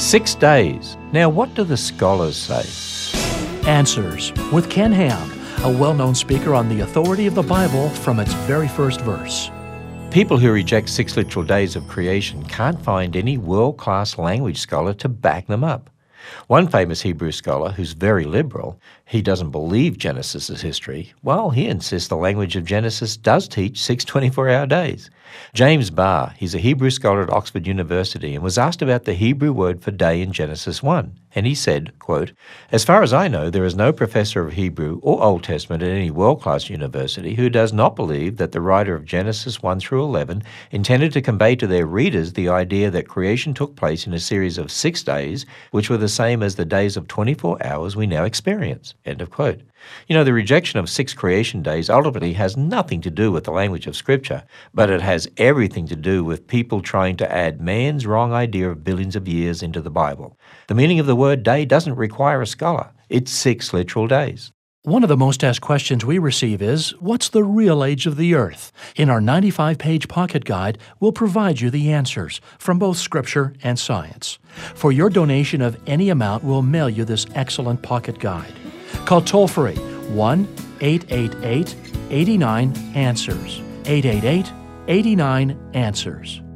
6 days. Now, what do the scholars say? Answers with Ken Ham, a well-known speaker on the authority of the Bible from its very first verse. People who reject 6 literal days of creation can't find any world-class language scholar to back them up. One famous Hebrew scholar, who's very liberal, he doesn't believe Genesis is history. Well, he insists the language of Genesis does teach 6 24-hour days. James Barr, he's a Hebrew scholar at Oxford University and was asked about the Hebrew word for day in Genesis 1. And he said, quote, "As far as I know, there is no professor of Hebrew or Old Testament at any world-class university who does not believe that the writer of Genesis 1 through 11 intended to convey to their readers the idea that creation took place in a series of 6 days, which were the same as the days of 24 hours we now experience." End of quote. You know, the rejection of 6 creation days ultimately has nothing to do with the language of Scripture, but it has everything to do with people trying to add man's wrong idea of billions of years into the Bible. The meaning of the word day doesn't require a scholar. It's 6 literal days. One of the most asked questions we receive is, what's the real age of the earth? In our 95-page pocket guide, we'll provide you the answers from both Scripture and science. For your donation of any amount, we'll mail you this excellent pocket guide. Call toll-free 1-888-89-ANSWERS. 888-89-ANSWERS.